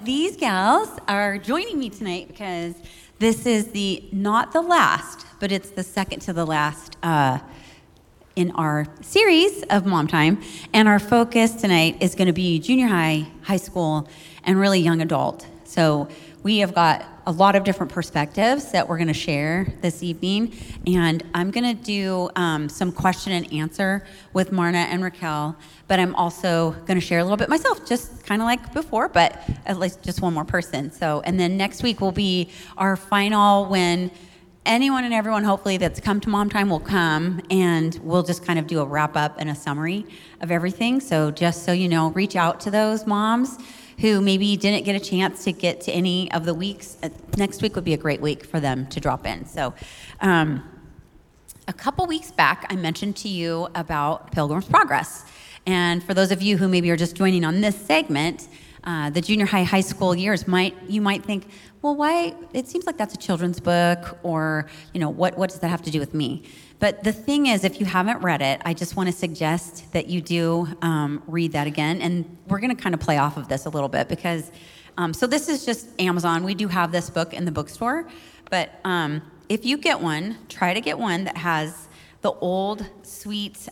these gals are joining me tonight because this is not the last, but it's the second to the last in our series of Mom Time. And our focus tonight is going to be junior high, high school, and really young adult. So we have got a lot of different perspectives that we're going to share this evening. And I'm going to do some question and answer with Marna and Raquel. But I'm also going to share a little bit myself, just kind of like before, but at least just one more person. So, and then next week will be our final, when anyone and everyone, hopefully, that's come to Mom Time will come, and we'll just kind of do a wrap up and a summary of everything. So just so you know, reach out to those moms who maybe didn't get a chance to get to any of the weeks. Next week would be a great week for them to drop in. So a couple weeks back, I mentioned to you about Pilgrim's Progress. And for those of you who maybe are just joining on this segment, the junior high, high school years, you might think, well, why? It seems like that's a children's book, or, what does that have to do with me? But the thing is, if you haven't read it, I just want to suggest that you do read that again. And we're going to kind of play off of this a little bit because, so this is just Amazon. We do have this book in the bookstore. But if you get one, try to get one that has the old, sweet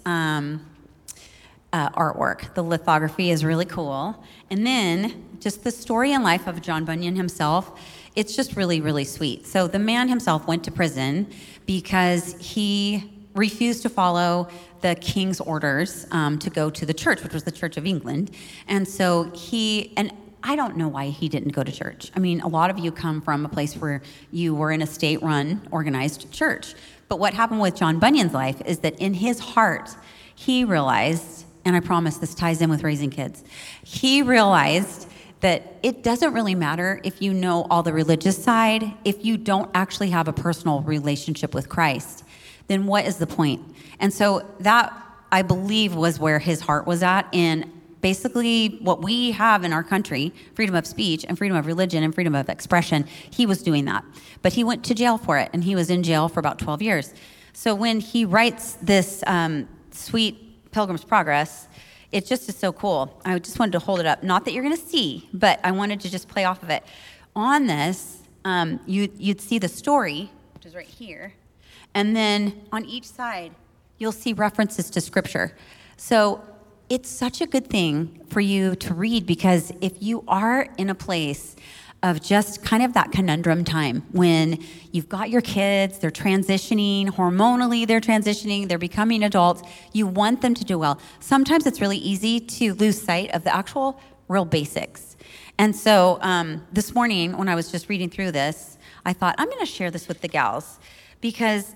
artwork. The lithography is really cool. And then just the story and life of John Bunyan himself, it's just really, really sweet. So the man himself went to prison because he refused to follow the king's orders to go to the church, which was the Church of England. And so and I don't know why he didn't go to church. I mean, a lot of you come from a place where you were in a state-run, organized church. But what happened with John Bunyan's life is that in his heart, he realized, and I promise this ties in with raising kids, he realized that it doesn't really matter if you know all the religious side. If you don't actually have a personal relationship with Christ, then what is the point? And so that, I believe, was where his heart was at in basically what we have in our country, freedom of speech and freedom of religion and freedom of expression. He was doing that. But he went to jail for it, and he was in jail for about 12 years. So when he writes this sweet Pilgrim's Progress, it just is so cool. I just wanted to hold it up. Not that you're going to see, but I wanted to just play off of it. On this, you'd see the story, which is right here. And then on each side, you'll see references to Scripture. So it's such a good thing for you to read, because if you are in a place of just kind of that conundrum time when you've got your kids, they're transitioning, hormonally they're transitioning, they're becoming adults, you want them to do well. Sometimes it's really easy to lose sight of the actual real basics. And so this morning when I was just reading through this, I thought, I'm gonna share this with the gals, because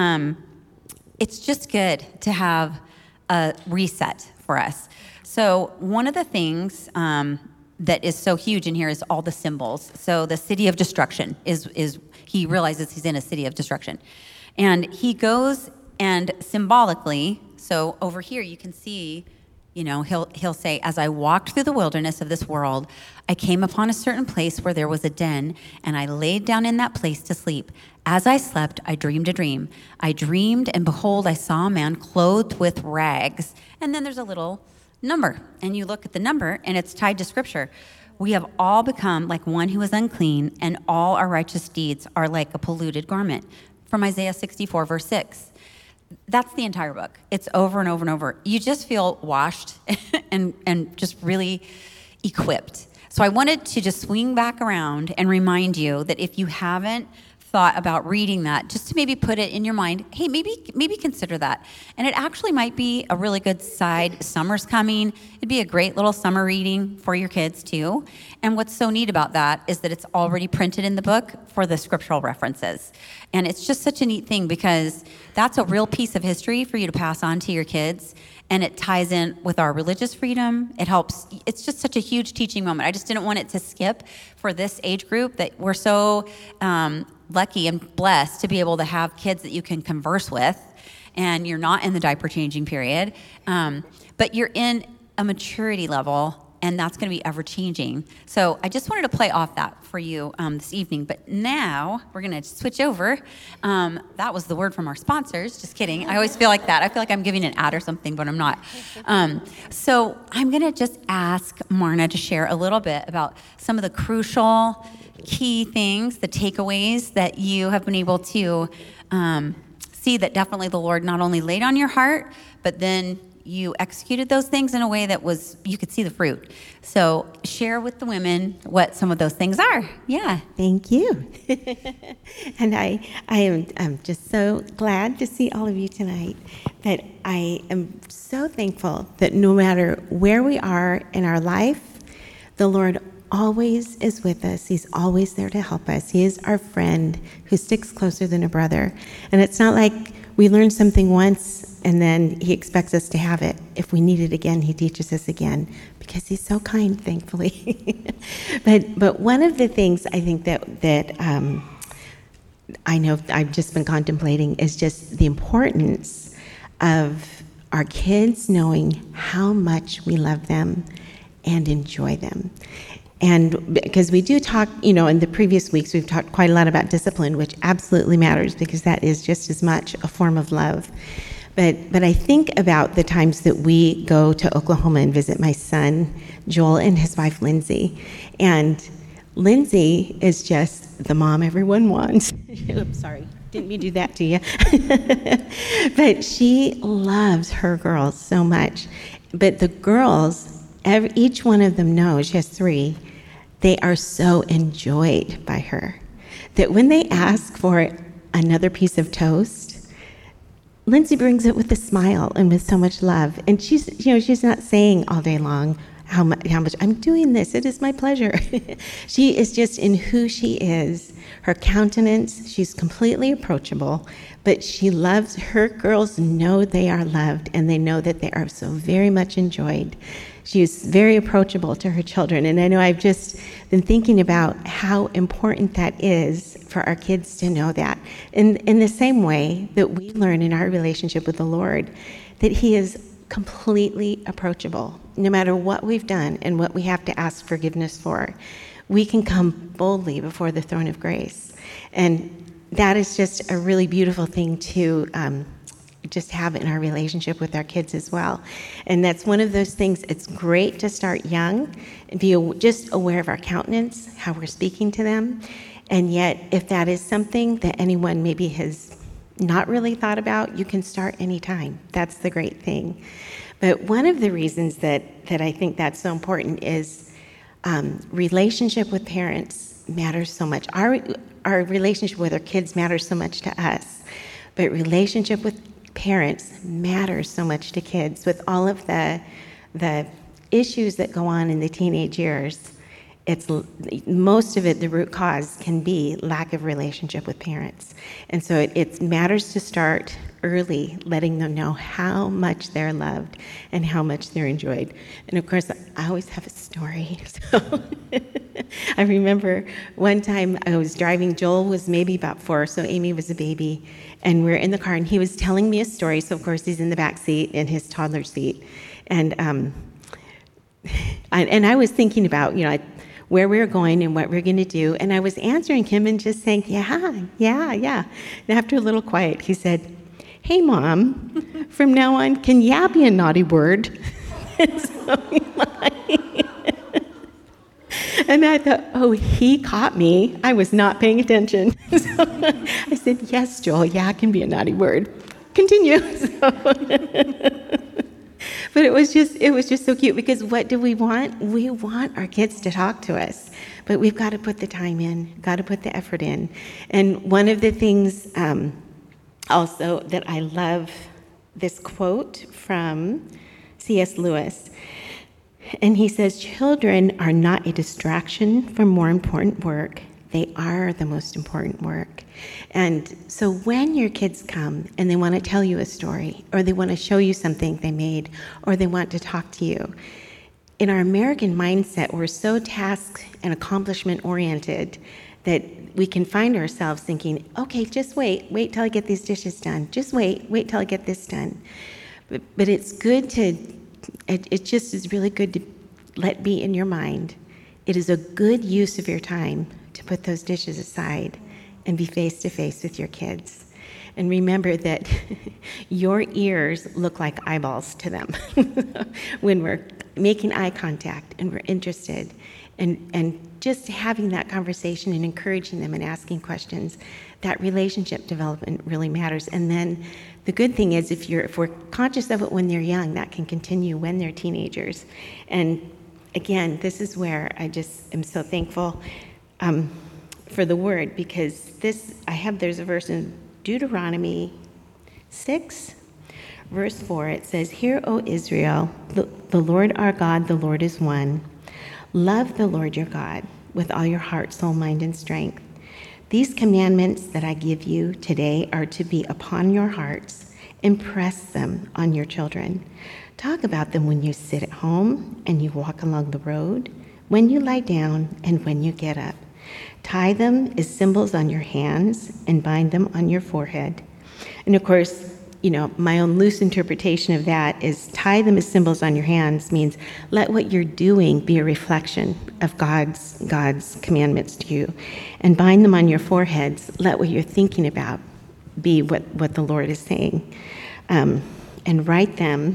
it's just good to have a reset for us. So one of the things that is so huge in here is all the symbols. So the city of destruction is he realizes he's in a city of destruction. And he goes and symbolically, so over here you can see, he'll say, as I walked through the wilderness of this world, I came upon a certain place where there was a den, and I laid down in that place to sleep. As I slept, I dreamed a dream. I dreamed, and behold, I saw a man clothed with rags. And then there's a little number, and you look at the number, and it's tied to Scripture. We have all become like one who is unclean, and all our righteous deeds are like a polluted garment. From Isaiah 64, verse 6. That's the entire book. It's over and over and over. You just feel washed and just really equipped. So I wanted to just swing back around and remind you that if you haven't thought about reading that, just to maybe put it in your mind, hey, maybe consider that. And it actually might be a really good side. Summer's coming. It'd be a great little summer reading for your kids too. And what's so neat about that is that it's already printed in the book for the scriptural references. And it's just such a neat thing, because that's a real piece of history for you to pass on to your kids. And it ties in with our religious freedom. It helps. It's just such a huge teaching moment. I just didn't want it to skip for this age group, that we're so lucky and blessed to be able to have kids that you can converse with, and you're not in the diaper changing period, but you're in a maturity level and that's going to be ever changing. So I just wanted to play off that for you this evening. But now we're going to switch over. That was the word from our sponsors. Just kidding. I always feel like that. I feel like I'm giving an ad or something, but I'm not. So I'm going to just ask Marna to share a little bit about some of the crucial key things, the takeaways that you have been able to see that definitely the Lord not only laid on your heart, but then you executed those things in a way that was, you could see the fruit. So share with the women what some of those things are. Yeah. Thank you. And I am just so glad to see all of you tonight. That I am so thankful that no matter where we are in our life, the Lord always is with us. He's always there to help us. He is our friend who sticks closer than a brother. And it's not like we learn something once and then he expects us to have it. If we need it again, he teaches us again because he's so kind, thankfully. But one of the things I think that I know I've just been contemplating is just the importance of our kids knowing how much we love them and enjoy them. And because we do talk, in the previous weeks, we've talked quite a lot about discipline, which absolutely matters because that is just as much a form of love. But I think about the times that we go to Oklahoma and visit my son, Joel, and his wife, Lindsay. And Lindsay is just the mom everyone wants. Oops, sorry. Didn't mean to do that to you. But she loves her girls so much. But the girls, each one of them knows, she has 3, they are so enjoyed by her that when they ask for another piece of toast, Lindsay brings it with a smile and with so much love. And she's not saying all day long how much I'm doing this. It is my pleasure. She is just in who she is. Her countenance, she's completely approachable, but she loves her girls, know they are loved, and they know that they are so very much enjoyed. She is very approachable to her children. And I know I've just been thinking about how important that is for our kids to know that. In the same way that we learn in our relationship with the Lord, that he is completely approachable. No matter what we've done and what we have to ask forgiveness for, we can come boldly before the throne of grace. And that is just a really beautiful thing to just have in our relationship with our kids as well. And that's one of those things, it's great to start young and be just aware of our countenance, how we're speaking to them. And yet, if that is something that anyone maybe has not really thought about, you can start anytime. That's the great thing. But one of the reasons that I think that's so important is relationship with parents matters so much. Our relationship with our kids matters so much to us, but relationship with parents matters so much to kids. With all of the issues that go on in the teenage years, it's most of it, the root cause can be lack of relationship with parents. And so it matters to start early, letting them know how much they're loved and how much they're enjoyed. And of course, I always have a story. So I remember one time I was driving, Joel was maybe about 4, so Amy was a baby, and we're in the car, and he was telling me a story. So of course, he's in the back seat in his toddler seat. And I was thinking about, where we were going and what we were going to do. And I was answering him and just saying, yeah. And after a little quiet, he said, "Hey, Mom, from now on, can yeah be a naughty word?" And I thought, oh, he caught me. I was not paying attention. So I said, "Yes, Joel, yeah can be a naughty word. Continue." But it was just so cute, because what do we want? We want our kids to talk to us, but we've got to put the time in, got to put the effort in. And one of the things also that I love, this quote from C.S. Lewis, and he says, "Children are not a distraction from more important work. They are the most important work." And so when your kids come and they want to tell you a story, or they want to show you something they made, or they want to talk to you, in our American mindset, we're so task and accomplishment oriented that we can find ourselves thinking, okay, just wait till I get these dishes done. Just wait till I get this done. But it's good to, it just is really good to let be in your mind, it is a good use of your time to put those dishes aside and be face to face with your kids. And remember that your ears look like eyeballs to them when we're making eye contact and we're interested. And just having that conversation and encouraging them and asking questions, that relationship development really matters. And then the good thing is if we're conscious of it when they're young, that can continue when they're teenagers. And again, this is where I just am so thankful for the word, because there's a verse in Deuteronomy 6, verse 4. It says, "Hear, O Israel, the Lord our God, the Lord is one. Love the Lord your God with all your heart, soul, mind, and strength. These commandments that I give you today are to be upon your hearts. Impress them on your children. Talk about them when you sit at home and you walk along the road, when you lie down and when you get up. Tie them as symbols on your hands and bind them on your forehead." And of course, my own loose interpretation of that is tie them as symbols on your hands means let what you're doing be a reflection of God's commandments to you. And bind them on your foreheads. Let what you're thinking about be what the Lord is saying. And write them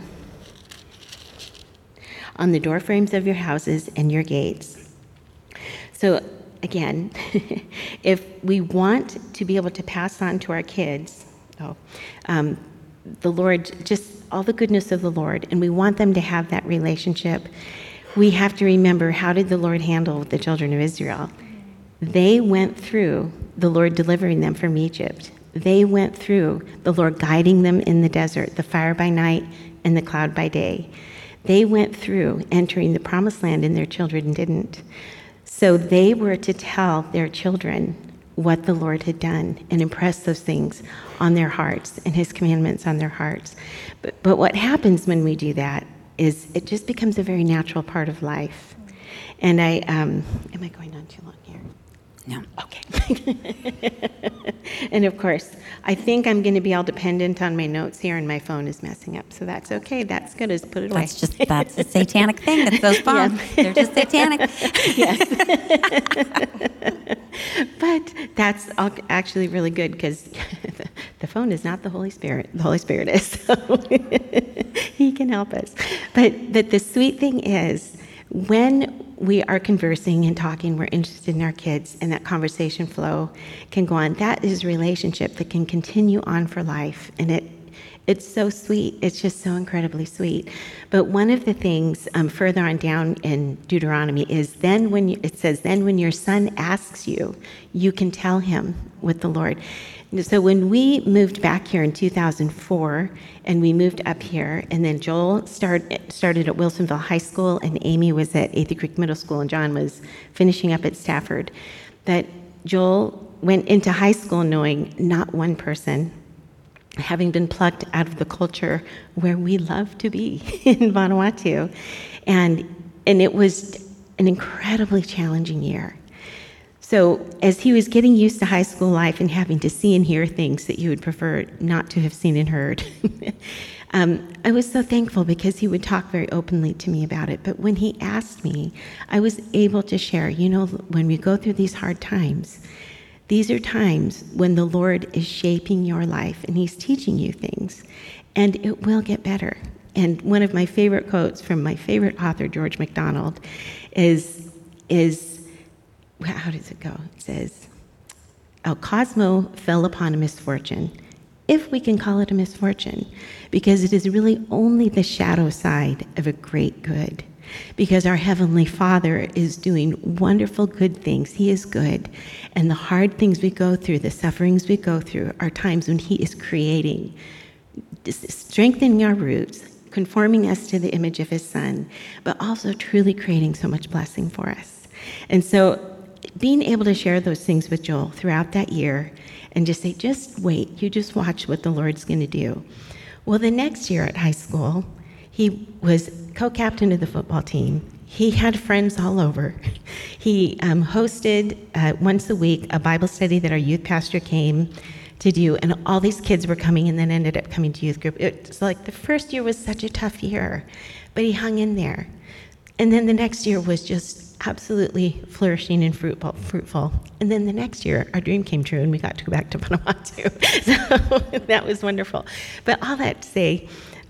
on the doorframes of your houses and your gates. So again, if we want to be able to pass on to our kids, the Lord, just all the goodness of the Lord, and we want them to have that relationship, we have to remember, how did the Lord handle the children of Israel? They went through the Lord delivering them from Egypt. They went through the Lord guiding them in the desert, the fire by night and the cloud by day. They went through entering the promised land, and their children didn't. So they were to tell their children what the Lord had done and impress those things on their hearts and his commandments on their hearts. But what happens when we do that is it just becomes a very natural part of life. And am I going on too long here? No. Okay. And of course, I think I'm going to be all dependent on my notes here, and my phone is messing up. So that's okay. That's good. Just put it away. That's a satanic thing. That's those phones. Yes. They're just satanic. Yes. But that's actually really good, because the phone is not the Holy Spirit. The Holy Spirit is. So he can help us. But the sweet thing is, when we are conversing and talking, we're interested in our kids, and that conversation flow can go on. That is a relationship that can continue on for life, and it's so sweet. It's just so incredibly sweet. But one of the things further on down in Deuteronomy is then when your son asks you, you can tell him what the Lord. So when we moved back here in 2004, and we moved up here, and then Joel started at Wilsonville High School, and Amy was at Athey Creek Middle School, and John was finishing up at Stafford, that Joel went into high school knowing not one person, having been plucked out of the culture where we love to be in Vanuatu. And it was an incredibly challenging year. So as he was getting used to high school life and having to see and hear things that you would prefer not to have seen and heard, I was so thankful, because he would talk very openly to me about it. But when he asked me, I was able to share, when we go through these hard times, these are times when the Lord is shaping your life, and he's teaching you things, and it will get better. And one of my favorite quotes from my favorite author, George MacDonald, is how does it go? It says, Cosmo fell upon a misfortune, if we can call it a misfortune, because it is really only the shadow side of a great good. Because our Heavenly Father is doing wonderful good things. He is good. And the hard things we go through, the sufferings we go through, are times when he is creating, strengthening our roots, conforming us to the image of his Son, but also truly creating so much blessing for us. And so being able to share those things with Joel throughout that year, and just say, just wait, you just watch what the Lord's going to do. Well, the next year at high school, he was co-captain of the football team. He had friends all over. He hosted once a week a Bible study that our youth pastor came to do, and all these kids were coming, and then ended up coming to youth group. It's like the first year was such a tough year, but he hung in there. And then the next year was just absolutely flourishing and fruitful. And then the next year, our dream came true, and we got to go back to Vanuatu. So that was wonderful. But all that to say,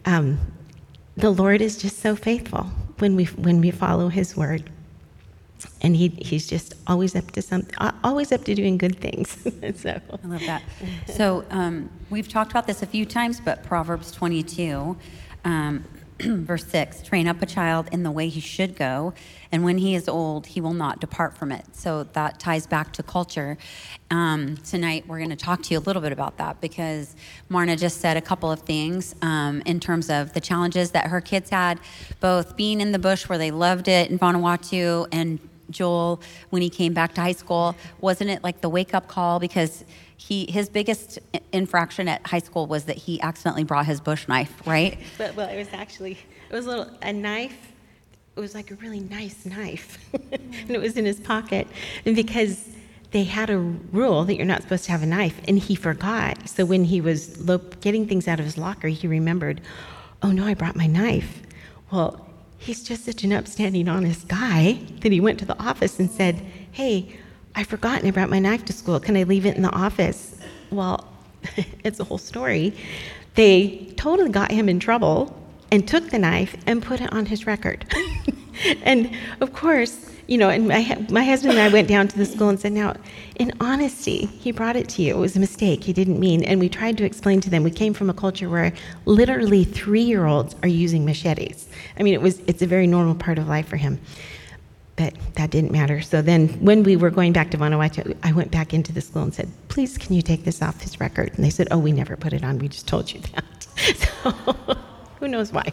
the Lord is just so faithful when we follow His word. And he's just always up to doing good things. So I love that. So we've talked about this a few times, but Proverbs 22, verse 6, train up a child in the way he should go, and when he is old, he will not depart from it. So that ties back to culture. Tonight, we're going to talk to you a little bit about that, because Marna just said a couple of things in terms of the challenges that her kids had, both being in the bush where they loved it in Vanuatu, and Joel, when he came back to high school, wasn't it like the wake-up call? Because his biggest infraction at high school was that he accidentally brought his bush knife, right? Well, it was a knife. It was like a really nice knife, and it was in his pocket. And because they had a rule that you're not supposed to have a knife, and he forgot. So when he was getting things out of his locker, he remembered, oh no, I brought my knife. Well, he's just such an upstanding, honest guy that he went to the office and said, hey, I forgot and I brought my knife to school. Can I leave it in the office? Well, it's a whole story. They totally got him in trouble and took the knife and put it on his record. And of course, and my husband and I went down to the school and said, now, in honesty, he brought it to you. It was a mistake. He didn't mean. And we tried to explain to them, we came from a culture where literally 3-year-olds are using machetes. I mean, it's a very normal part of life for him. But that didn't matter. So then when we were going back to Vanuatu, I went back into the school and said, please, can you take this off his record? And they said, oh, we never put it on. We just told you that. So who knows why?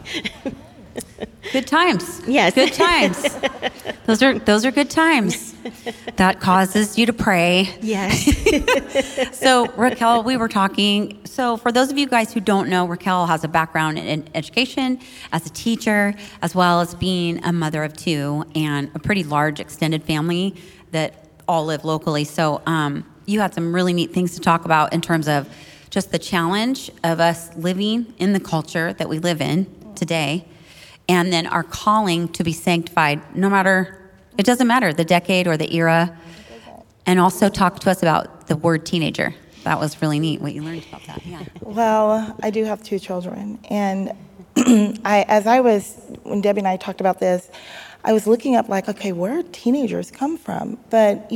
Good times. Yes. Good times. Those are good times. That causes you to pray. Yes. So Raquel, we were talking. So for those of you guys who don't know, Raquel has a background in education as a teacher, as well as being a mother of 2 and a pretty large extended family that all live locally. So you had some really neat things to talk about in terms of just the challenge of us living in the culture that we live in today, and then our calling to be sanctified, it doesn't matter the decade or the era. And also talk to us about the word teenager. That was really neat what you learned about that. Yeah. Well, I do have 2 children, and when Debbie and I talked about this, I was looking up like, okay, where do teenagers come from? But,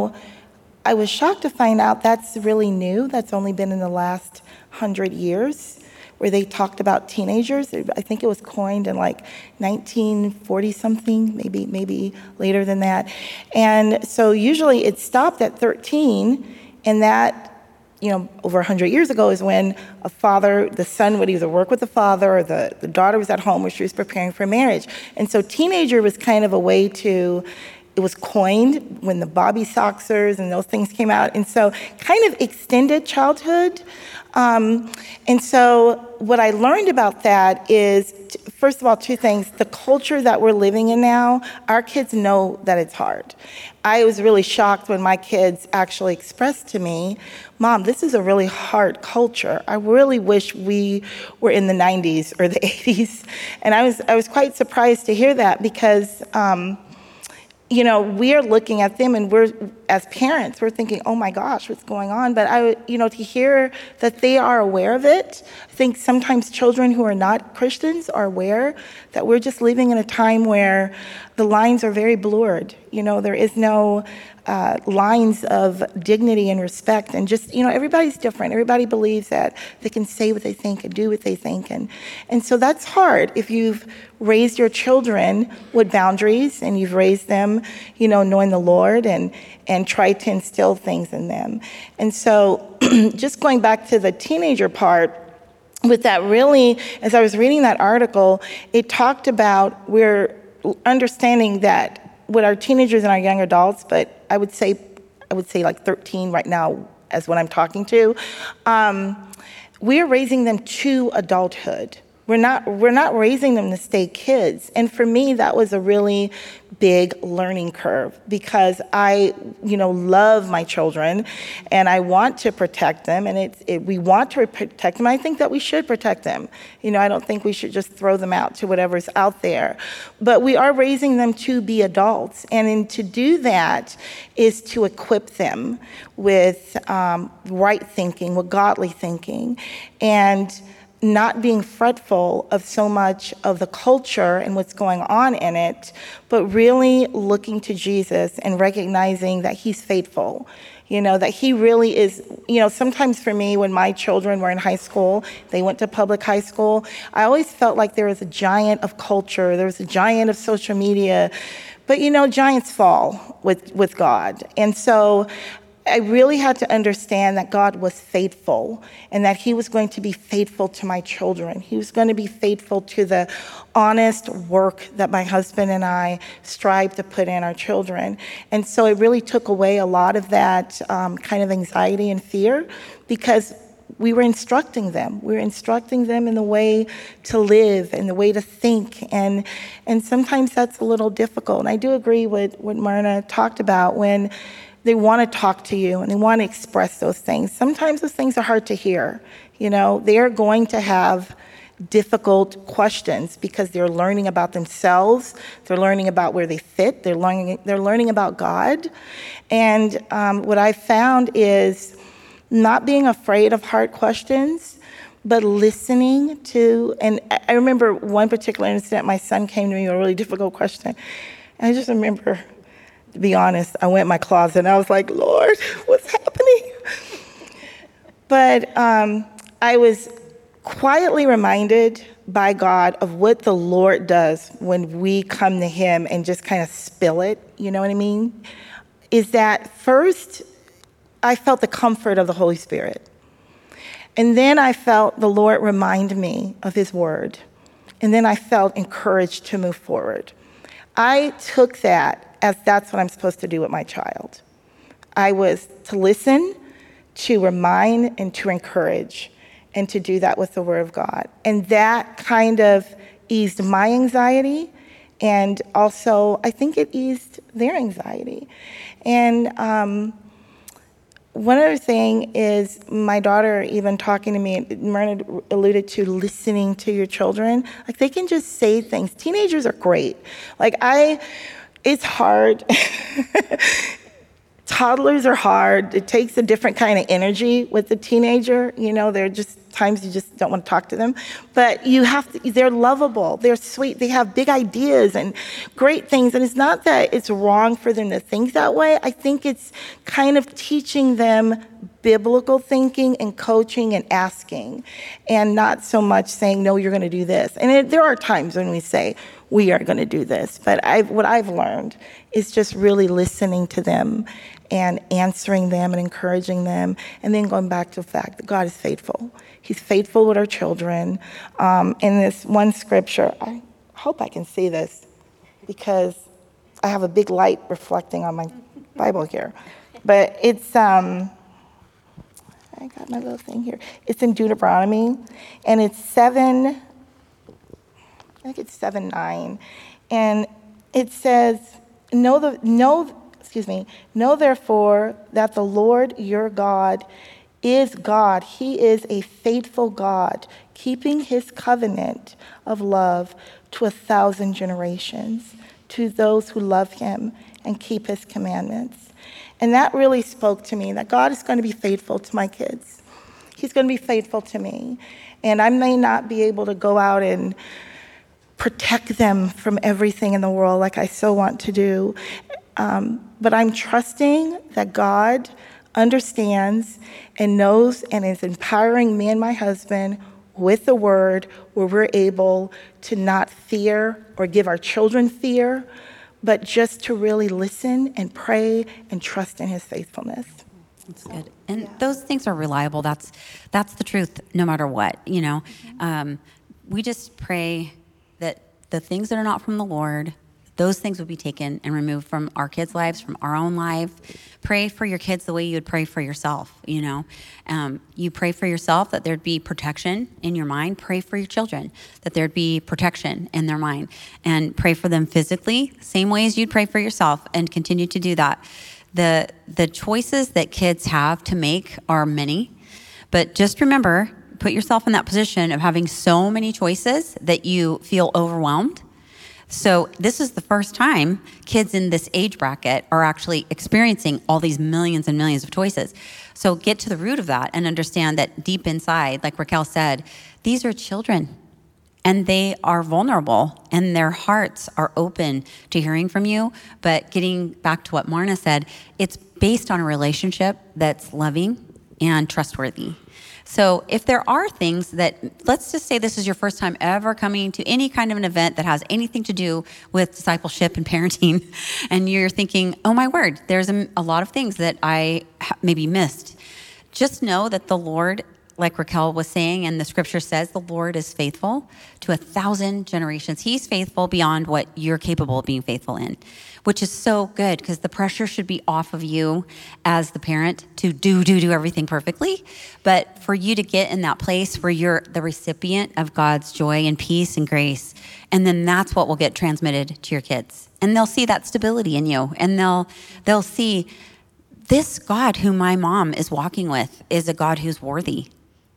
I was shocked to find out that's really new. That's only been in the last 100 years. Where they talked about teenagers. I think it was coined in like 1940 something, maybe later than that. And so usually it stopped at 13, and that, over 100 years ago is when the son would either work with the father, or the daughter was at home where she was preparing for marriage. And so teenager was kind of a way it was coined when the Bobby Soxers and those things came out. And so kind of extended childhood. And so what I learned about that is, first of all, 2 things. The culture that we're living in now, our kids know that it's hard. I was really shocked when my kids actually expressed to me, Mom, this is a really hard culture. I really wish we were in the 90s or the 80s. And I was quite surprised to hear that, because we are looking at them, and we're, as parents, we're thinking, oh my gosh, what's going on? But to hear that they are aware of it, I think sometimes children who are not Christians are aware that we're just living in a time where the lines are very blurred. There is no lines of dignity and respect, and just, everybody's different. Everybody believes that they can say what they think and do what they think. And so that's hard if you've raised your children with boundaries, and you've raised them, knowing the Lord, and tried to instill things in them. And so just going back to the teenager part, with that, really, as I was reading that article, it talked about we're understanding that with our teenagers and our young adults, but I would say like 13 right now as what I'm talking to, we are raising them to adulthood. We're not raising them to stay kids. And for me, that was a really big learning curve because I, love my children and I want to protect them, and we want to protect them. I think that we should protect them. I don't think we should just throw them out to whatever's out there. But we are raising them to be adults. And to do that is to equip them with right thinking, with godly thinking, and not being fretful of so much of the culture and what's going on in it, but really looking to Jesus and recognizing that he's faithful, that he really is. Sometimes for me, when my children were in high school, they went to public high school, I always felt like there was a giant of culture, there was a giant of social media, but giants fall with God. And so I really had to understand that God was faithful and that he was going to be faithful to my children. He was going to be faithful to the honest work that my husband and I strive to put in our children. And so it really took away a lot of that kind of anxiety and fear because we were instructing them. We were instructing them in the way to live and the way to think. And sometimes that's a little difficult. And I do agree with what Myrna talked about when they want to talk to you and they want to express those things. Sometimes those things are hard to hear. They're going to have difficult questions because they're learning about themselves. They're learning about where they fit. They're learning about God. And what I found is not being afraid of hard questions, but listening to, and I remember one particular incident, my son came to me with a really difficult question. And I just remember, to be honest, I went in my closet and I was like, Lord, what's happening? But I was quietly reminded by God of what the Lord does when we come to him and just kind of spill it, you know what I mean? Is that first, I felt the comfort of the Holy Spirit. And then I felt the Lord remind me of his word. And then I felt encouraged to move forward. I took that as that's what I'm supposed to do with my child. I was to listen, to remind, and to encourage, and to do that with the Word of God. And that kind of eased my anxiety, and also I think it eased their anxiety. And one other thing is my daughter even talking to me, Myrna alluded to listening to your children. Like they can just say things. Teenagers are great. It's hard. Toddlers are hard. It takes a different kind of energy with the teenager. There are just times you just don't want to talk to them. But they're lovable. They're sweet. They have big ideas and great things. And it's not that it's wrong for them to think that way. I think it's kind of teaching them biblical thinking and coaching and asking, and not so much saying, no, you're going to do this. And there are times when we say, we are going to do this. But what I've learned is just really listening to them and answering them and encouraging them, and then going back to the fact that God is faithful. He's faithful with our children. In this one scripture, I hope I can see this because I have a big light reflecting on my Bible here. But it's, I got my little thing here. It's in Deuteronomy, and it's 7:9, and it says, Know therefore that the Lord your God is God. He is a faithful God, keeping his covenant of love to 1,000 generations, to those who love him and keep his commandments. And that really spoke to me, that God is going to be faithful to my kids. He's going to be faithful to me. And I may not be able to go out and protect them from everything in the world like I so want to do. But I'm trusting that God understands and knows and is empowering me and my husband with the word where we're able to not fear or give our children fear, but just to really listen and pray and trust in his faithfulness. That's good. And those things are reliable. That's the truth no matter what, We just pray that the things that are not from the Lord, those things would be taken and removed from our kids' lives, from our own life. Pray for your kids the way you would pray for yourself, you know. You pray for yourself that there'd be protection in your mind. Pray for your children that there'd be protection in their mind. And pray for them physically, same way as you'd pray for yourself, and continue to do that. The choices that kids have to make are many, but just remember, put yourself in that position of having so many choices that you feel overwhelmed. So this is the first time kids in this age bracket are actually experiencing all these millions and millions of choices. So get to the root of that and understand that deep inside, like Raquel said, these are children and they are vulnerable and their hearts are open to hearing from you. But getting back to what Marna said, it's based on a relationship that's loving and trustworthy. So if there are things that, let's just say this is your first time ever coming to any kind of an event that has anything to do with discipleship and parenting, and you're thinking, oh my word, there's a lot of things that I maybe missed. Just know that the Lord, like Raquel was saying, and the scripture says, the Lord is faithful to 1,000 generations. He's faithful beyond what you're capable of being faithful in, which is so good because the pressure should be off of you as the parent to do everything perfectly. But for you to get in that place where you're the recipient of God's joy and peace and grace, and then that's what will get transmitted to your kids. And they'll see that stability in you, and they'll see this God who my mom is walking with is a God who's worthy.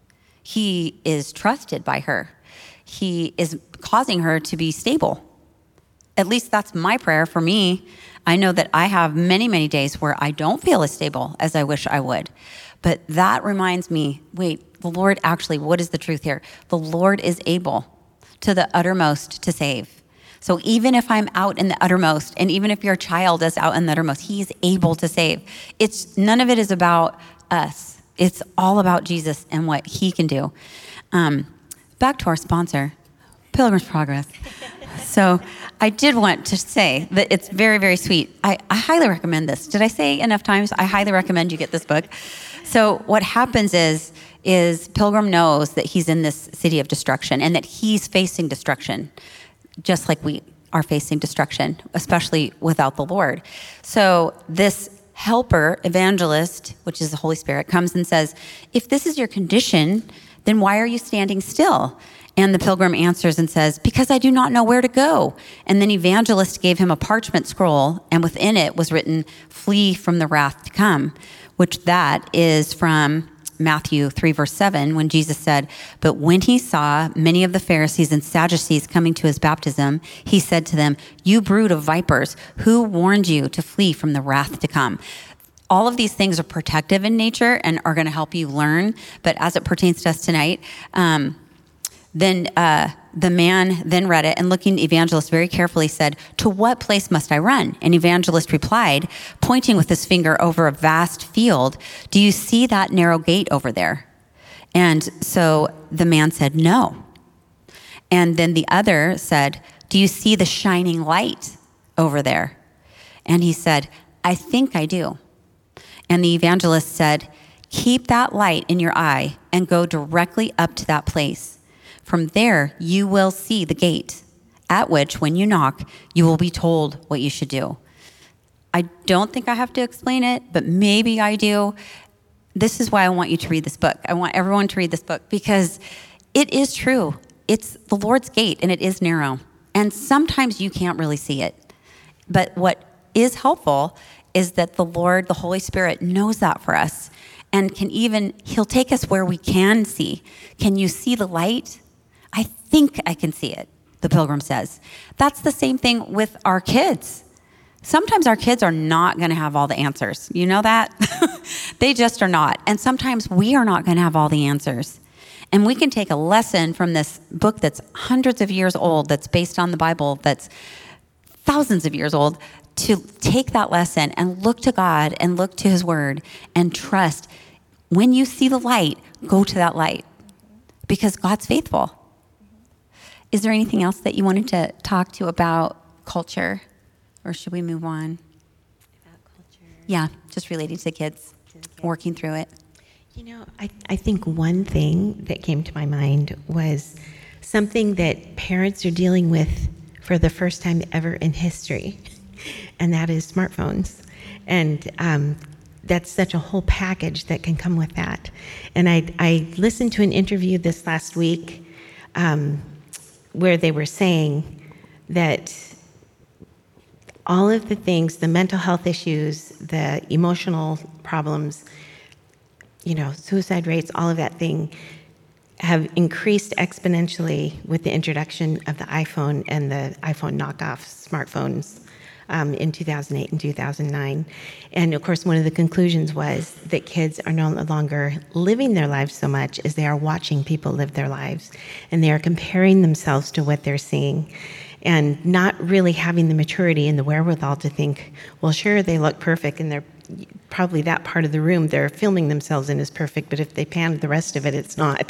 He is trusted by her. He is causing her to be stable. At least that's my prayer for me. I know that I have many, many days where I don't feel as stable as I wish I would. But that reminds me, wait, the Lord actually, what is the truth here? The Lord is able to the uttermost to save. So even if I'm out in the uttermost, and even if your child is out in the uttermost, he is able to save. None of it is about us. It's all about Jesus and what he can do. Back to our sponsor, Pilgrim's Progress. So I did want to say that it's very, very sweet. I highly recommend this. Did I say enough times? I highly recommend you get this book. So what happens is Pilgrim knows that he's in this city of destruction and that he's facing destruction, just like we are facing destruction, especially without the Lord. So this helper, evangelist, which is the Holy Spirit, comes and says, if this is your condition, then why are you standing still? And the pilgrim answers and says, because I do not know where to go. And then evangelist gave him a parchment scroll, and within it was written, flee from the wrath to come, which that is from Matthew 3, verse 7, when Jesus said, but when he saw many of the Pharisees and Sadducees coming to his baptism, he said to them, you brood of vipers, who warned you to flee from the wrath to come? All of these things are protective in nature and are going to help you learn. But as it pertains to us tonight, then the man then read it, and looking at Evangelist very carefully said, to what place must I run? And Evangelist replied, pointing with his finger over a vast field, do you see that narrow gate over there? And so the man said, no. And then the other said, do you see the shining light over there? And he said, I think I do. And the evangelist said, keep that light in your eye and go directly up to that place. From there, you will see the gate, at which, when you knock, you will be told what you should do. I don't think I have to explain it, but maybe I do. This is why I want you to read this book. I want everyone to read this book because it is true. It's the Lord's gate, and it is narrow. And sometimes you can't really see it. But what is helpful is that the Lord, the Holy Spirit, knows that for us and he'll take us where we can see. Can you see the light? I think I can see it, the pilgrim says. That's the same thing with our kids. Sometimes our kids are not going to have all the answers. You know that? They just are not. And sometimes we are not going to have all the answers. And we can take a lesson from this book that's hundreds of years old, that's based on the Bible, that's thousands of years old, to take that lesson and look to God and look to his word and trust. When you see the light, go to that light because God's faithful. Is there anything else that you wanted to talk to about culture, or should we move on? About culture. Yeah, just relating to the kids, working through it. You know, I think one thing that came to my mind was something that parents are dealing with for the first time ever in history, and that is smartphones. And that's such a whole package that can come with that. And I listened to an interview this last week where they were saying that all of the things, the mental health issues, the emotional problems, suicide rates, all of that thing, have increased exponentially with the introduction of the iPhone and the iPhone knockoff smartphones in 2008 and 2009. And of course, one of the conclusions was that kids are no longer living their lives so much as they are watching people live their lives. And they are comparing themselves to what they're seeing and not really having the maturity and the wherewithal to think, well, sure, they look perfect and they're probably that part of the room they're filming themselves in is perfect, but if they pan the rest of it, it's not,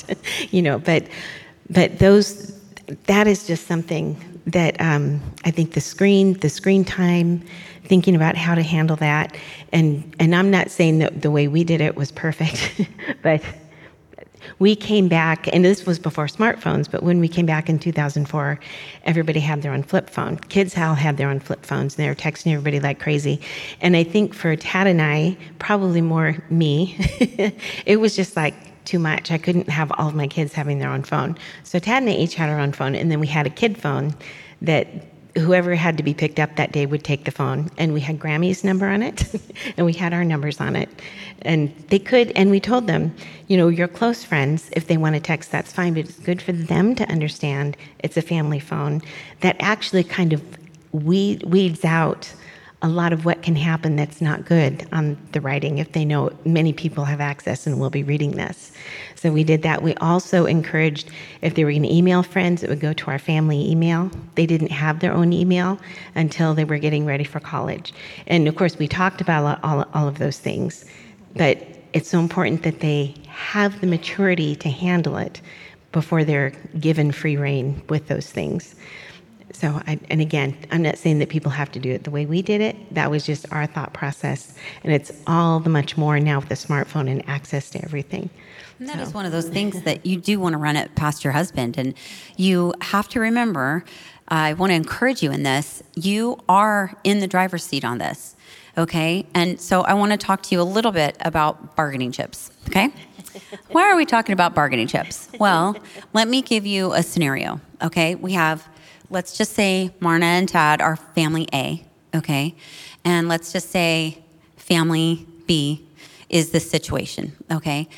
but that is just something that I think the screen time, thinking about how to handle that, and I'm not saying that the way we did it was perfect, but we came back, and this was before smartphones, but when we came back in 2004, everybody had their own flip phone. Kids all had their own flip phones, and they were texting everybody like crazy. And I think for Tad and I, probably more me, it was just like too much. I couldn't have all of my kids having their own phone. So Tad and I each had our own phone, and then we had a kid phone that whoever had to be picked up that day would take the phone, and we had Grammy's number on it, and we had our numbers on it. And they could, and we told them, your close friends, if they want to text, that's fine, but it's good for them to understand it's a family phone. That actually kind of weeds out a lot of what can happen that's not good on the writing if they know many people have access and will be reading this. So we did that. We also encouraged if they were going to email friends, it would go to our family email. They didn't have their own email until they were getting ready for college. And of course, we talked about all of those things, but it's so important that they have the maturity to handle it before they're given free rein with those things. So, and again, I'm not saying that people have to do it the way we did it. That was just our thought process. And it's all the much more now with the smartphone and access to everything. And that is one of those things that you do want to run it past your husband. And you have to remember, I want to encourage you in this, you are in the driver's seat on this, okay? And so I want to talk to you a little bit about bargaining chips, okay? Why are we talking about bargaining chips? Well, let me give you a scenario, okay? We have, let's just say Marna and Tad are family A, okay? And let's just say family B is this situation, okay?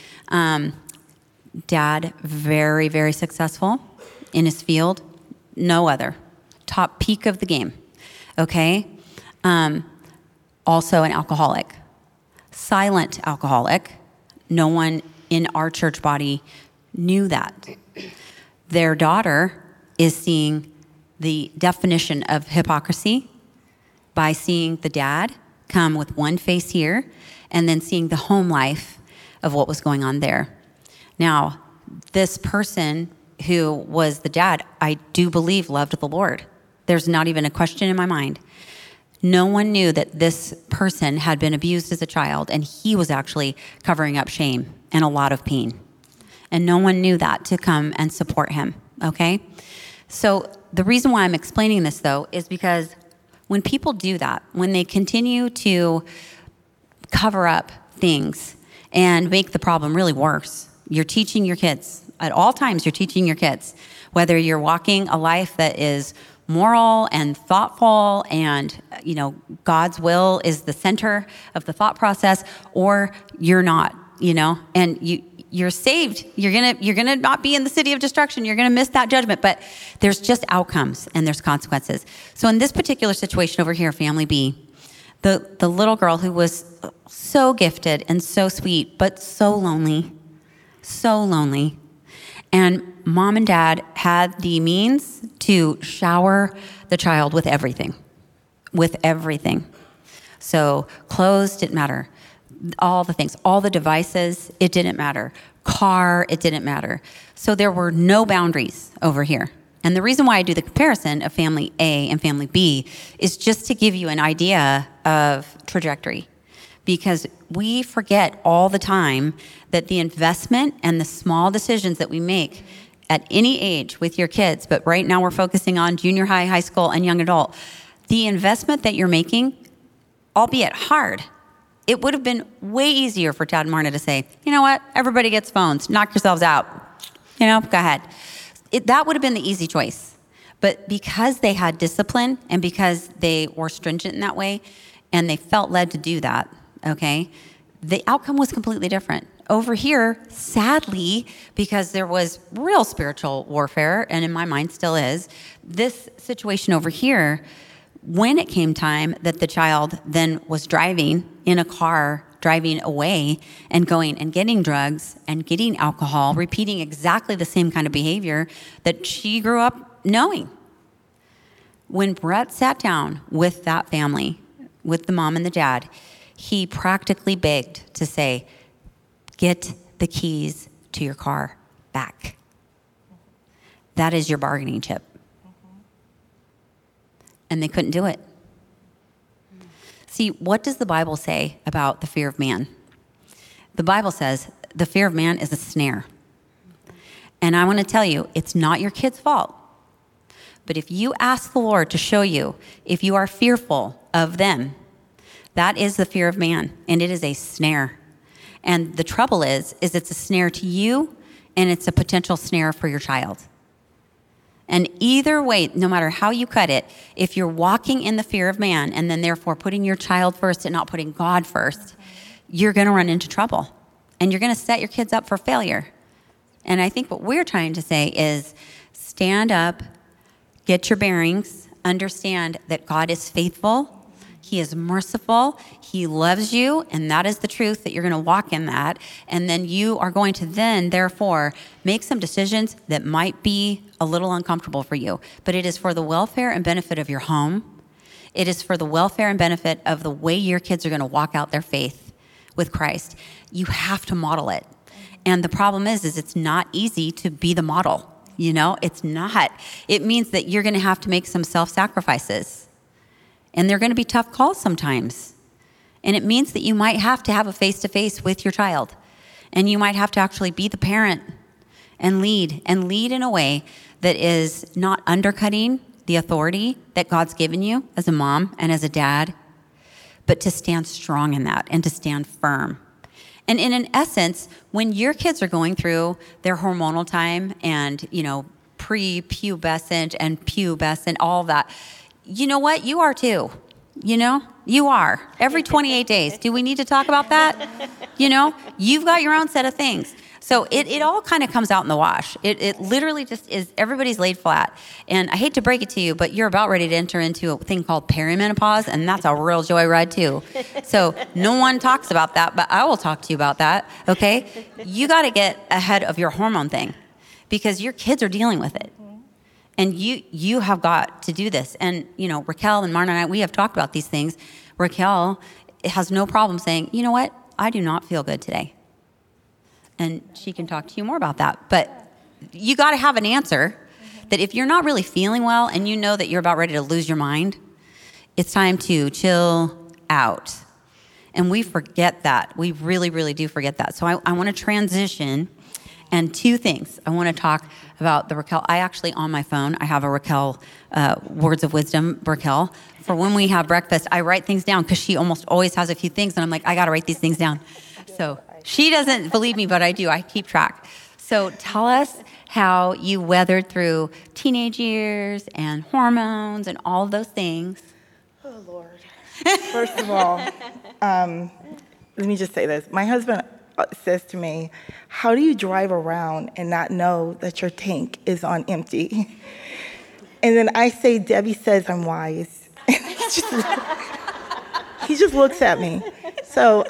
Dad, very, very successful in his field. No other. Top peak of the game, okay? Also an alcoholic. Silent alcoholic. No one in our church body knew that. Their daughter is seeing the definition of hypocrisy by seeing the dad come with one face here and then seeing the home life of what was going on there. Now, this person who was the dad, I do believe loved the Lord. There's not even a question in my mind. No one knew that this person had been abused as a child, and he was actually covering up shame and a lot of pain. And no one knew that to come and support him, okay? So the reason why I'm explaining this, though, is because when people do that, when they continue to cover up things and make the problem really worse, you're teaching your kids. At all times, you're teaching your kids, whether you're walking a life that is moral and thoughtful and, God's will is the center of the thought process, or you're not, and you're saved. You're gonna not be in the city of destruction. You're gonna miss that judgment, but there's just outcomes and there's consequences. So in this particular situation over here, family B, the little girl who was so gifted and so sweet, but so lonely, and mom and dad had the means to shower the child with everything. So clothes didn't matter. All the things, all the devices, it didn't matter. Car, it didn't matter. So there were no boundaries over here. And the reason why I do the comparison of family A and family B is just to give you an idea of trajectory. Because we forget all the time that the investment and the small decisions that we make at any age with your kids, but right now we're focusing on junior high, high school, and young adult, the investment that you're making, albeit hard, it would have been way easier for Tad and Marna to say, you know what, everybody gets phones, knock yourselves out, go ahead. That would have been the easy choice. But because they had discipline and because they were stringent in that way and they felt led to do that, okay, the outcome was completely different. Over here, sadly, because there was real spiritual warfare, and in my mind still is, this situation over here, when it came time that the child then was driving in a car, driving away and going and getting drugs and getting alcohol, repeating exactly the same kind of behavior that she grew up knowing. When Brett sat down with that family, with the mom and the dad, he practically begged to say, get the keys to your car back. That is your bargaining chip. And they couldn't do it. See, what does the Bible say about the fear of man? The Bible says the fear of man is a snare. And I want to tell you, it's not your kid's fault. But if you ask the Lord to show you, if you are fearful of them, that is the fear of man, and it is a snare. And the trouble is it's a snare to you, and it's a potential snare for your child. And either way, no matter how you cut it, if you're walking in the fear of man and then therefore putting your child first and not putting God first, you're going to run into trouble. And you're going to set your kids up for failure. And I think what we're trying to say is stand up, get your bearings, understand that God is faithful. He is merciful. He loves you. And that is the truth, that you're going to walk in that. And then you are going to then, therefore, make some decisions that might be a little uncomfortable for you. But it is for the welfare and benefit of your home. It is for the welfare and benefit of the way your kids are going to walk out their faith with Christ. You have to model it. And the problem is it's not easy to be the model. It's not. It means that you're going to have to make some self-sacrifices. And they're going to be tough calls sometimes. And it means that you might have to have a face-to-face with your child. And you might have to actually be the parent and lead in a way that is not undercutting the authority that God's given you as a mom and as a dad, but to stand strong in that and to stand firm. And in an essence, when your kids are going through their hormonal time and, pre-pubescent and pubescent, all that, you know what? You are too. You are. Every 28 days. Do we need to talk about that? You've got your own set of things. So it all kind of comes out in the wash. It literally just is, everybody's laid flat. And I hate to break it to you, but you're about ready to enter into a thing called perimenopause, and that's a real joyride too. So no one talks about that, but I will talk to you about that, okay? You got to get ahead of your hormone thing because your kids are dealing with it. And you have got to do this. And, Raquel and Marna and I, we have talked about these things. Raquel has no problem saying, you know what? I do not feel good today. And she can talk to you more about that. But you got to have an answer that if you're not really feeling well and you know that you're about ready to lose your mind, it's time to chill out. And we forget that. We really, really do forget that. So I want to transition. And two things. I want to talk about the Raquel. I actually, on my phone, I have a Raquel Words of Wisdom, Raquel. For when we have breakfast, I write things down because she almost always has a few things. And I'm like, I got to write these things down. So she doesn't believe me, but I do. I keep track. So tell us how you weathered through teenage years and hormones and all of those things. Oh, Lord. First of all, let me just say this. My husband says to me, how do you drive around and not know that your tank is on empty? And then I say, Debbie says I'm wise. He just looks at me. So,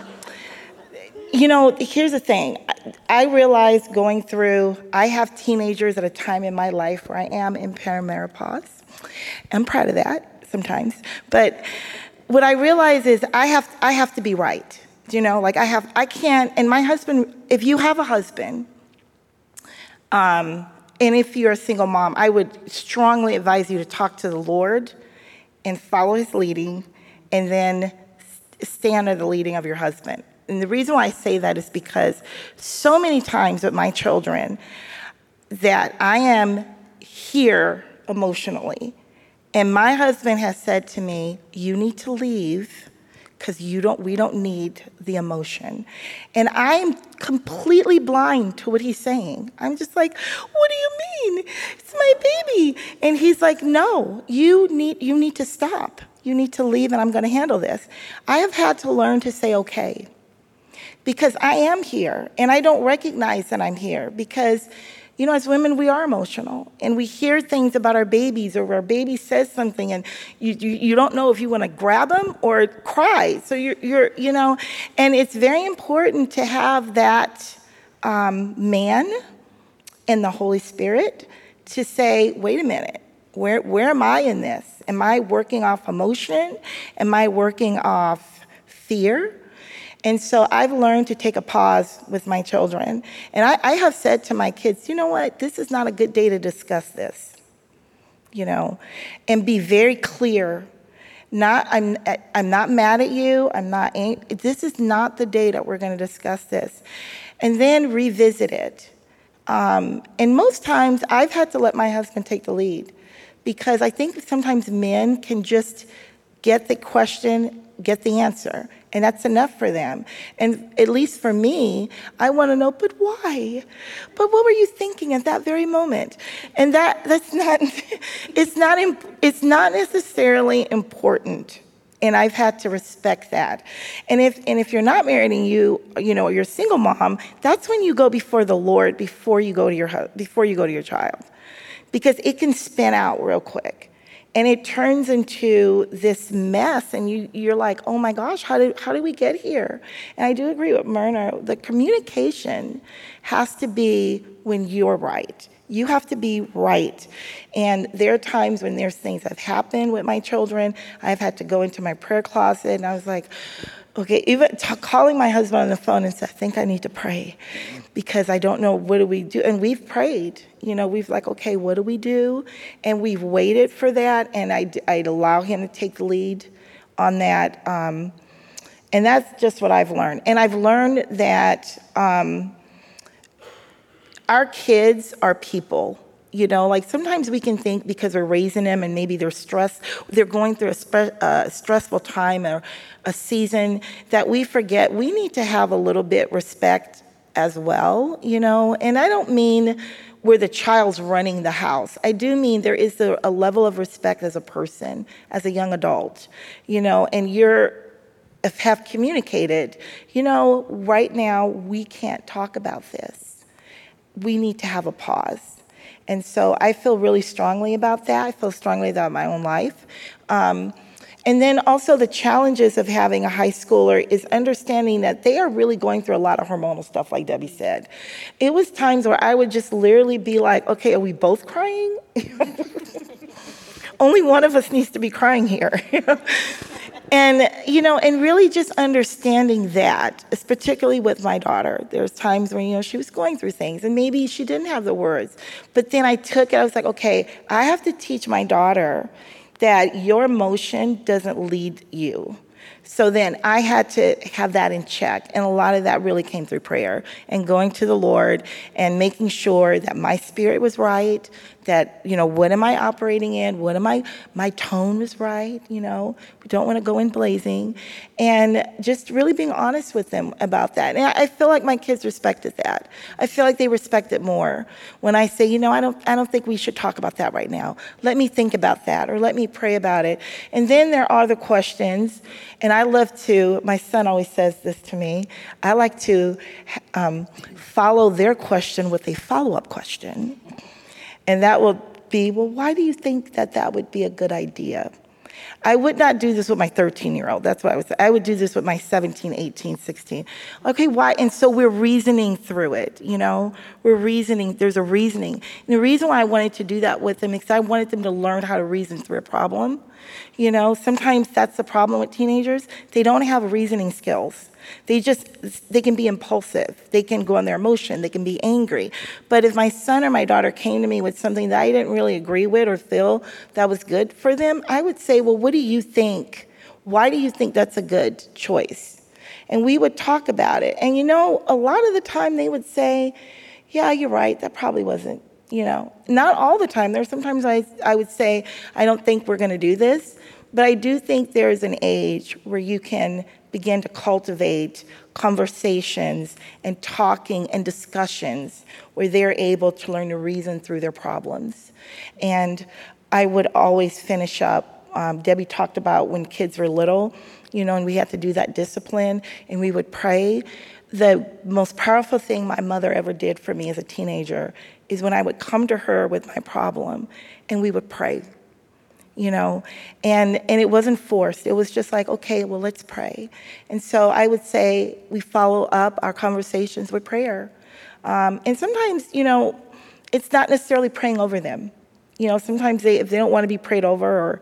here's the thing. I realized going through, I have teenagers at a time in my life where I am in perimenopause. I'm proud of that sometimes. But what I realize is I have to be right. I can't, and my husband, if you have a husband, and if you're a single mom, I would strongly advise you to talk to the Lord and follow his leading, and then stay under the leading of your husband. And the reason why I say that is because so many times with my children, that I am here emotionally. And my husband has said to me, you need to leave because we don't need the emotion. And I'm completely blind to what he's saying. I'm just like, what do you mean? It's my baby. And he's like, no, you need to stop. You need to leave and I'm going to handle this. I have had to learn to say okay because I am here and I don't recognize that I'm here because as women, we are emotional, and we hear things about our babies, or our baby says something, and you don't know if you want to grab them or cry. So and it's very important to have that man and the Holy Spirit to say, wait a minute, where am I in this? Am I working off emotion? Am I working off fear? And so I've learned to take a pause with my children. And I have said to my kids, you know what, this is not a good day to discuss this, and be very clear. I'm not mad at you. I'm not angry. This is not the day that we're going to discuss this. And then revisit it. And most times I've had to let my husband take the lead because I think sometimes men can just get the question, get the answer. And that's enough for them. And at least for me, I want to know, but why? But what were you thinking at that very moment? And that's not, it's not necessarily important. And I've had to respect that. And if you're not married and you're a single mom, that's when you go before the Lord before you go to your child. Because it can spin out real quick. And it turns into this mess, and you're like, oh my gosh, how did we get here? And I do agree with Myrna. The communication has to be when you're right. You have to be right. And there are times when there's things that have happened with my children. I've had to go into my prayer closet, and I was like, okay, even calling my husband on the phone and said, I think I need to pray because I don't know, what do we do? And we've prayed, we've like, okay, what do we do? And we've waited for that, and I'd allow him to take the lead on that. And that's just what I've learned. And I've learned that our kids are people. Like sometimes we can think because we're raising them and maybe they're going through a stressful time or a season that we forget we need to have a little bit respect as well, And I don't mean where the child's running the house. I do mean there is a level of respect as a person, as a young adult, and have communicated, right now we can't talk about this. We need to have a pause. And so I feel really strongly about that. I feel strongly about my own life. And then also the challenges of having a high schooler is understanding that they are really going through a lot of hormonal stuff, like Debbie said. It was times where I would just literally be like, okay, are we both crying? Only one of us needs to be crying here. And, and really just understanding that, particularly with my daughter. There's times when, she was going through things and maybe she didn't have the words. But then I was like, okay, I have to teach my daughter that your emotion doesn't lead you. So then I had to have that in check. And a lot of that really came through prayer and going to the Lord and making sure that my spirit was right, that, what am I operating in? My tone was right, we don't want to go in blazing. And just really being honest with them about that. And I feel like my kids respected that. I feel like they respect it more when I say, I don't think we should talk about that right now. Let me think about that, or let me pray about it. And then there are the questions. And I love to, my son always says this to me, I like to follow their question with a follow-up question. And that will be, well, why do you think that would be a good idea? I would not do this with my 13-year-old. That's what I would do this with my 17, 18, 16. Okay, why? And so we're reasoning through it, We're reasoning. There's a reasoning. And the reason why I wanted to do that with them is because I wanted them to learn how to reason through a problem. Sometimes that's the problem with teenagers. They don't have reasoning skills. They can be impulsive. They can go on their emotion. They can be angry. But if my son or my daughter came to me with something that I didn't really agree with or feel that was good for them, I would say, well, what do you think? Why do you think that's a good choice? And we would talk about it. And a lot of the time they would say, yeah, you're right. That probably wasn't Not all the time. There's sometimes I would say, I don't think we're going to do this, but I do think there is an age where you can begin to cultivate conversations and talking and discussions where they're able to learn to reason through their problems. And I would always finish up, Debbie talked about when kids were little, and we had to do that discipline, and we would pray. The most powerful thing my mother ever did for me as a teenager is when I would come to her with my problem, and we would pray, and it wasn't forced. It was just like, okay, well, let's pray. And so I would say we follow up our conversations with prayer. And sometimes, it's not necessarily praying over them. Sometimes if they don't want to be prayed over, or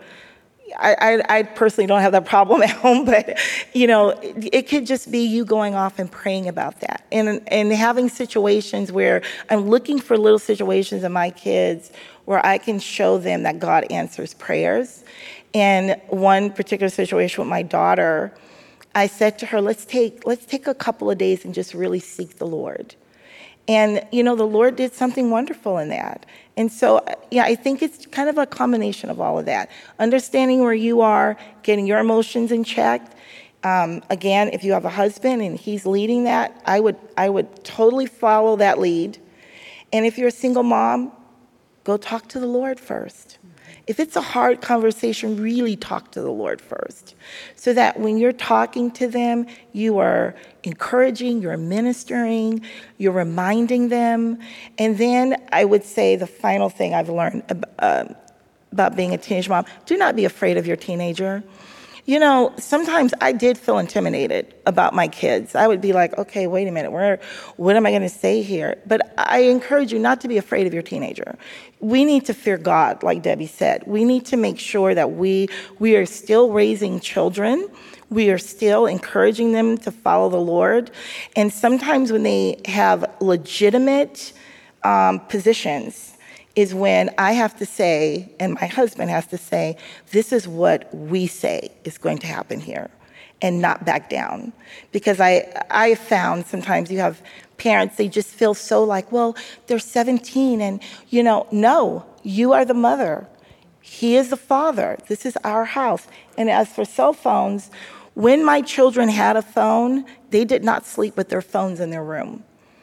I personally don't have that problem at home, but, it could just be you going off and praying about that. And having situations where I'm looking for little situations in my kids where I can show them that God answers prayers. And one particular situation with my daughter, I said to her, let's take a couple of days and just really seek the Lord. And, the Lord did something wonderful in that. And so, I think it's kind of a combination of all of that. Understanding where you are, getting your emotions in check. Again, if you have a husband and he's leading that, I would totally follow that lead. And if you're a single mom, go talk to the Lord first. If it's a hard conversation, really talk to the Lord first, so that when you're talking to them, you are encouraging, you're ministering, you're reminding them. And then I would say the final thing I've learned about being a teenage mom, do not be afraid of your teenager. Sometimes I did feel intimidated about my kids. I would be like, okay, wait a minute, what am I going to say here? But I encourage you not to be afraid of your teenager. We need to fear God, like Debbie said. We need to make sure that we are still raising children. We are still encouraging them to follow the Lord. And sometimes when they have legitimate positions, is when I have to say, and my husband has to say, this is what we say is going to happen here, and not back down. Because I found sometimes you have parents, they just feel so like, well, they're 17, and no, you are the mother. He is the father. This is our house. And as for cell phones, when my children had a phone, they did not sleep with their phones in their room.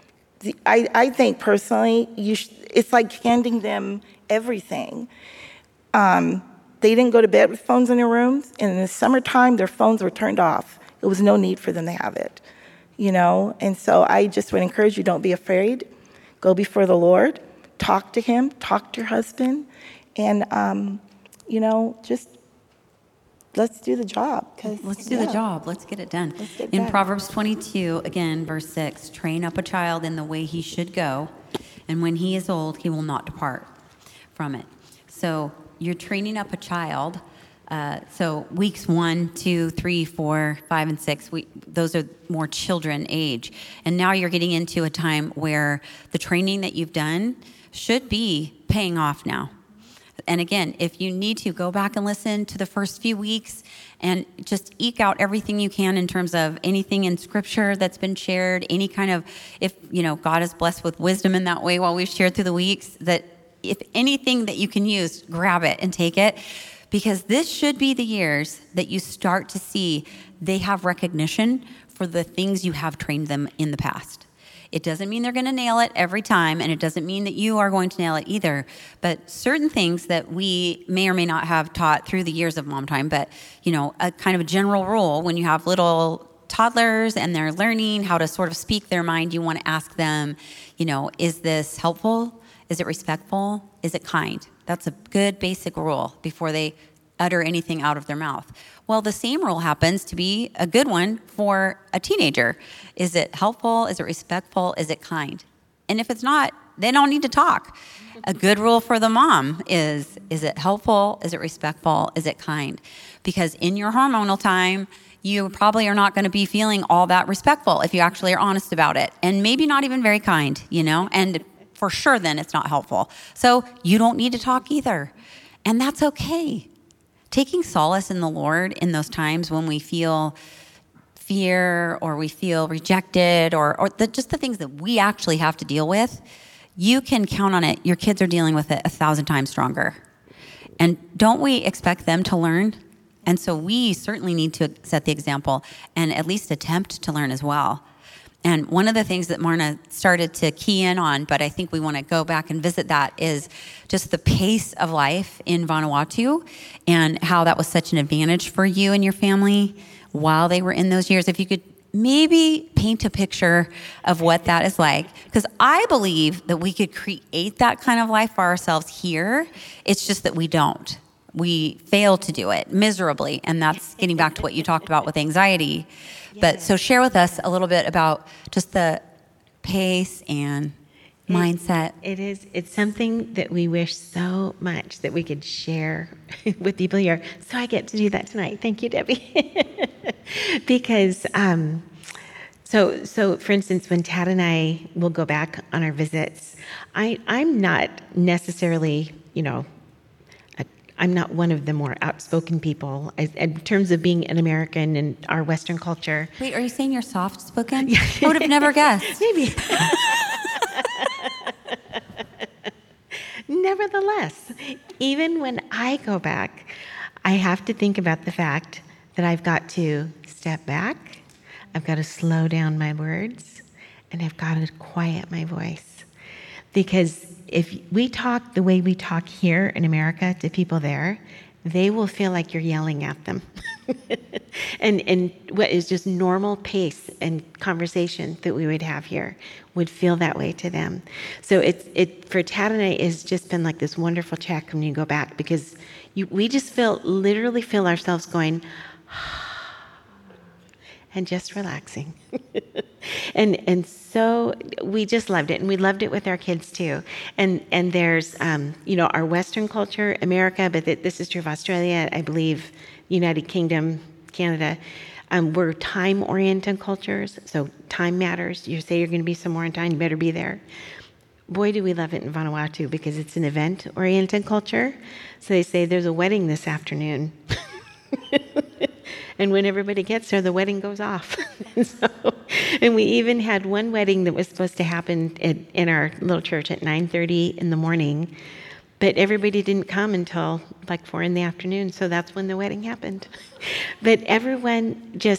I think personally, it's like handing them everything. They didn't go to bed with phones in their rooms, and in the summertime, their phones were turned off. There was no need for them to have it, And so I just would encourage you, don't be afraid. Go before the Lord, talk to him, talk to your husband, and, just let's do the job. Let's do the job. Let's get it done. In In Proverbs 22, again, verse 6, train up a child in the way he should go, and when he is old, he will not depart from it. So you're training up a child. So weeks 1, 2, 3, 4, 5, and 6, those are more children age. And now you're getting into a time where the training that you've done should be paying off now. And again, if you need to, go back and listen to the first few weeks and just eke out everything you can in terms of anything in Scripture that's been shared, any kind of, if, God is blessed with wisdom in that way while we've shared through the weeks, that if anything that you can use, grab it and take it. Because this should be the years that you start to see they have recognition for the things you have trained them in the past. It doesn't mean they're going to nail it every time, and it doesn't mean that you are going to nail it either. But certain things that we may or may not have taught through the years of mom time, but, a kind of a general rule, when you have little toddlers and they're learning how to sort of speak their mind, you want to ask them, is this helpful? Is it respectful? Is it kind? That's a good basic rule before they utter anything out of their mouth. Well, the same rule happens to be a good one for a teenager. Is it helpful? Is it respectful? Is it kind? And if it's not, they don't need to talk. A good rule for the mom is it helpful? Is it respectful? Is it kind? Because in your hormonal time, you probably are not going to be feeling all that respectful if you actually are honest about it. And maybe not even very kind, and for sure then it's not helpful. So you don't need to talk either. And that's okay. Taking solace in the Lord in those times when we feel fear or we feel rejected or just the things that we actually have to deal with, you can count on it. Your kids are dealing with it 1,000 times stronger. And don't we expect them to learn? And so we certainly need to set the example and at least attempt to learn as well. And one of the things that Marna started to key in on, but I think we want to go back and visit that, is just the pace of life in Vanuatu and how that was such an advantage for you and your family while they were in those years. If you could maybe paint a picture of what that is like, because I believe that we could create that kind of life for ourselves here. It's just that we don't. We fail to do it miserably, and that's getting back to what you talked about with anxiety. But so share with us a little bit about just the pace and mindset. It's something that we wish so much that we could share with people here. So I get to do that tonight. Thank you, Debbie. Because, so for instance, when Tad and I will go back on our visits, I'm not necessarily, I'm not one of the more outspoken people in terms of being an American and our Western culture. Wait, are you saying you're soft-spoken? I would have never guessed. Maybe. Nevertheless, even when I go back, I have to think about the fact that I've got to step back, I've got to slow down my words, and I've got to quiet my voice. Because if we talk the way we talk here in America to people there, they will feel like you're yelling at them. and what is just normal pace and conversation that we would have here would feel that way to them. So it for Tad and I, it's just been like this wonderful check when you go back, because we just literally feel ourselves going, and just relaxing. and so we just loved it, and we loved it with our kids too. And there's our Western culture, America, but this is true of Australia, I believe, United Kingdom, Canada. We're time-oriented cultures, so time matters. You say you're going to be somewhere on time, you better be there. Boy, do we love it in Vanuatu, because it's an event-oriented culture. So they say there's a wedding this afternoon. And when everybody gets there, the wedding goes off. And we even had one wedding that was supposed to happen in our little church at 9:30 in the morning, but everybody didn't come until like 4 in the afternoon, so that's when the wedding happened. But everyone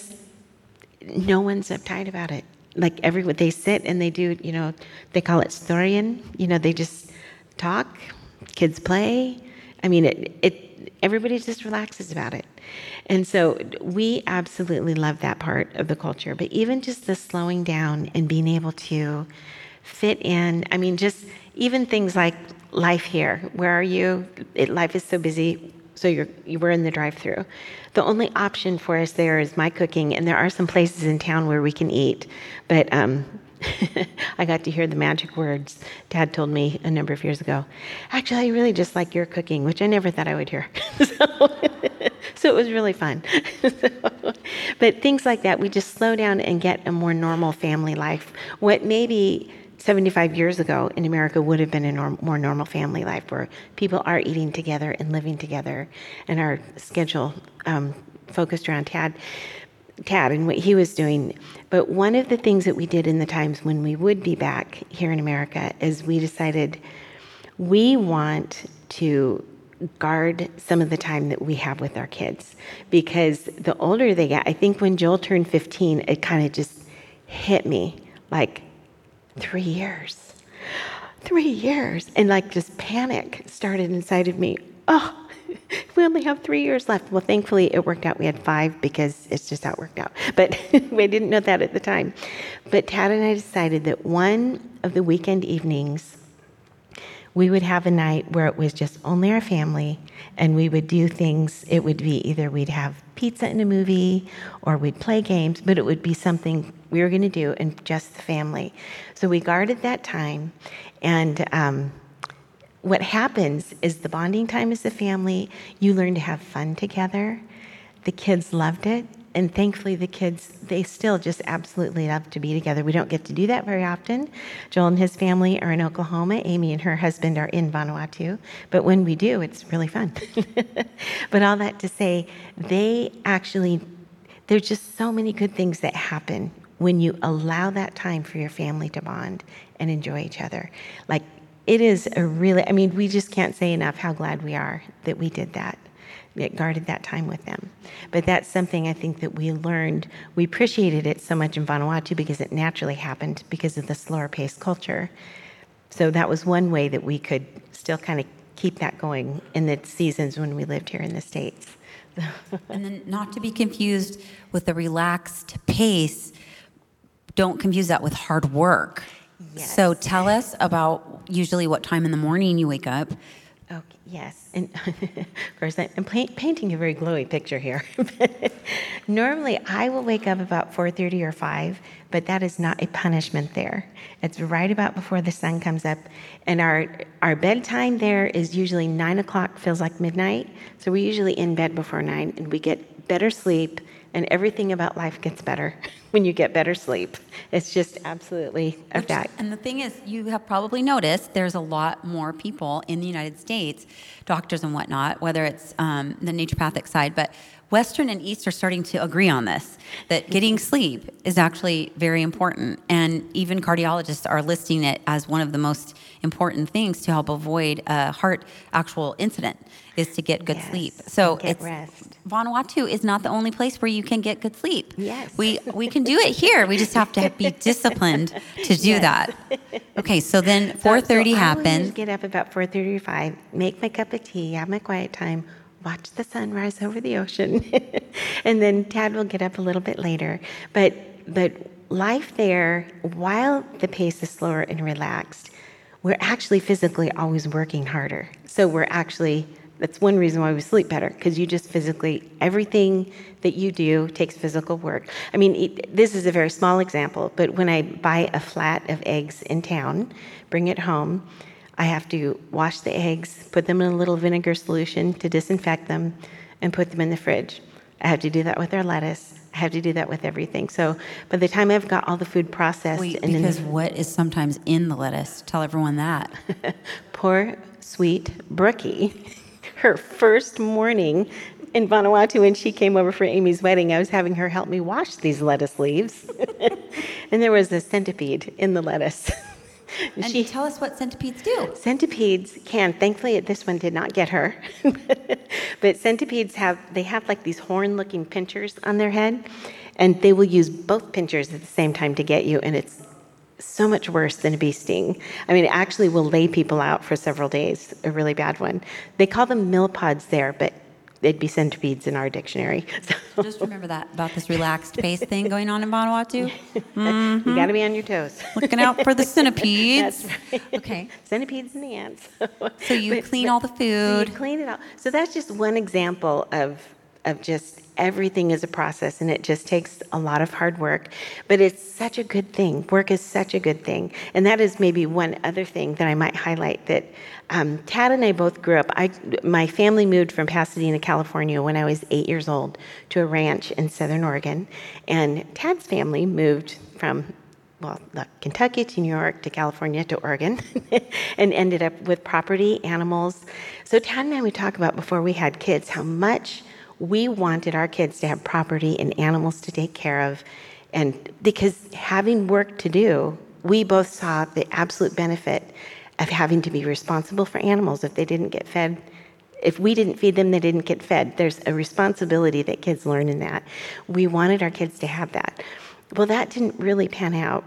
no one's uptight about it. Like they sit and they do, they call it storian, they just talk, kids play. I mean, everybody just relaxes about it. And so we absolutely love that part of the culture. But even just the slowing down and being able to fit in, I mean, just even things like life here. Where are you? Life is so busy, so we're in the drive-thru. The only option for us there is my cooking, and there are some places in town where we can eat. But I got to hear the magic words Dad told me a number of years ago. Actually, I really just like your cooking, which I never thought I would hear. So it was really fun. But things like that, we just slow down and get a more normal family life. What maybe 75 years ago in America would have been a more normal family life, where people are eating together and living together, and our schedule focused around Tad and what he was doing. But one of the things that we did in the times when we would be back here in America is we decided we want to guard some of the time that we have with our kids, because the older they get, I think when Joel turned 15, it kind of just hit me like 3 years, and like just panic started inside of me. Oh, we only have 3 years left. Well, thankfully it worked out. We had 5, because it's just how it worked out. But we didn't know that at the time. But Tad and I decided that one of the weekend evenings, we would have a night where it was just only our family, and we would do things. It would be either we'd have pizza and a movie, or we'd play games, but it would be something we were going to do in just the family. So we guarded that time, and what happens is the bonding time as a family, you learn to have fun together. The kids loved it. And thankfully the kids, they still just absolutely love to be together. We don't get to do that very often. Joel and his family are in Oklahoma. Amy and her husband are in Vanuatu. But when we do, it's really fun. But all that to say, there's just so many good things that happen when you allow that time for your family to bond and enjoy each other. Like, it is a really, I mean, we just can't say enough how glad we are that we did that, that guarded that time with them. But that's something I think that we learned. We appreciated it so much in Vanuatu because it naturally happened because of the slower paced culture. So that was one way that we could still kind of keep that going in the seasons when we lived here in the States. And then not to be confused with the relaxed pace, don't confuse that with hard work. Yes. So tell us about usually what time in the morning you wake up. Okay, yes. And of course, I'm painting a very glowy picture here. Normally, I will wake up about 4:30 or 5, but that is not a punishment there. It's right about before the sun comes up. And our bedtime there is usually 9 o'clock, feels like midnight. So we're usually in bed before 9, and we get better sleep, and everything about life gets better when you get better sleep. It's just absolutely a fact. And the thing is, you have probably noticed there's a lot more people in the United States, doctors and whatnot, whether it's the naturopathic side, but Western and East are starting to agree on this, that getting sleep is actually very important. And even cardiologists are listing it as one of the most important things to help avoid a heart actual incident is to get good sleep. So get rest. Vanuatu is not the only place where you can get good sleep. Yes. We can do it here. We just have to be disciplined to do that. Okay, so then 4:30 So I will happens. usually get up about 4:30 or 5, make my cup of tea, have my quiet time, watch the sunrise over the ocean, and then Tad will get up a little bit later. But life there, while the pace is slower and relaxed, we're actually physically always working harder. So that's one reason why we sleep better, because you just physically, everything that you do takes physical work. I mean, this is a very small example, but when I buy a flat of eggs in town, bring it home, I have to wash the eggs, put them in a little vinegar solution to disinfect them, and put them in the fridge. I have to do that with our lettuce. I have to do that with everything. So by the time I've got all the food processed... Wait, because what is sometimes in the lettuce? Tell everyone that. Poor, sweet Brookie, her first morning in Vanuatu when she came over for Amy's wedding, I was having her help me wash these lettuce leaves. And there was a centipede in the lettuce. And tell us what centipedes do. Centipedes thankfully this one did not get her, but centipedes have like these horn-looking pinchers on their head, and they will use both pinchers at the same time to get you, and it's so much worse than a bee sting. I mean, it actually will lay people out for several days, a really bad one. They call them millipods there, but they'd be centipedes in our dictionary. So. Just remember that about this relaxed pace thing going on in Vanuatu. Mm-hmm. You got to be on your toes. Looking out for the centipedes. That's right. Okay. Centipedes and the ants. So you clean all the food. You clean it all. So that's just one example of just everything is a process, and it just takes a lot of hard work. But it's such a good thing. Work is such a good thing. And that is maybe one other thing that I might highlight that Tad and I both grew up. My family moved from Pasadena, California when I was 8 years old to a ranch in Southern Oregon. And Tad's family moved from Kentucky to New York to California to Oregon and ended up with property, animals. So Tad and I would talk about before we had kids how much we wanted our kids to have property and animals to take care of. And because having work to do, we both saw the absolute benefit of having to be responsible for animals. If they didn't get fed, if we didn't feed them, they didn't get fed. There's a responsibility that kids learn in that. We wanted our kids to have that. Well, that didn't really pan out.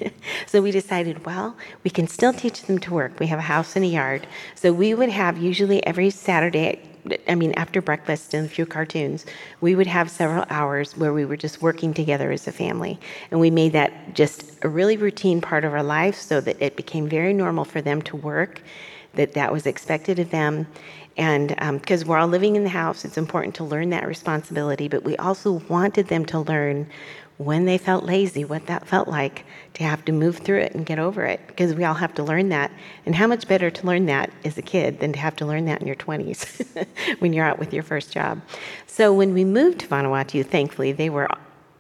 So we decided, we can still teach them to work. We have a house and a yard. So we would have usually every Saturday, after breakfast and a few cartoons, we would have several hours where we were just working together as a family. And we made that just a really routine part of our life so that it became very normal for them to work, that was expected of them. And because we're all living in the house, it's important to learn that responsibility, but we also wanted them to learn when they felt lazy, what that felt like to have to move through it and get over it, because we all have to learn that. And how much better to learn that as a kid than to have to learn that in your 20s when you're out with your first job. So when we moved to Vanuatu, thankfully, they were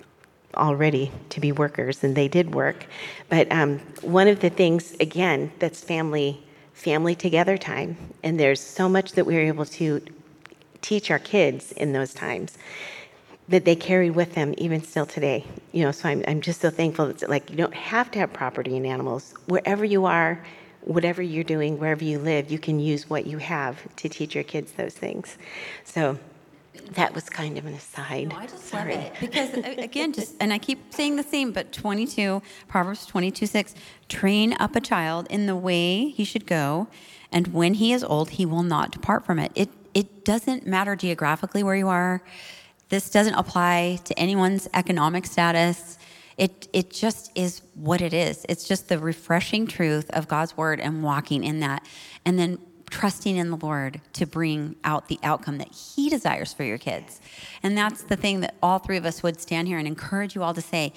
all ready to be workers, and they did work. But one of the things, again, that's family together time, and there's so much that we were able to teach our kids in those times. that they carry with them even still today. So I'm just so thankful that like you don't have to have property in animals. Wherever you are, whatever you're doing, wherever you live, you can use what you have to teach your kids those things. So that was kind of an aside. No, I just Sorry. love it because again, and I keep saying the same, but Proverbs 22:6, train up a child in the way he should go, and when he is old, he will not depart from it. It doesn't matter geographically where you are. This doesn't apply to anyone's economic status. It just is what it is. It's just the refreshing truth of God's word and walking in that, and then trusting in the Lord to bring out the outcome that he desires for your kids. And that's the thing that all three of us would stand here and encourage you all to say.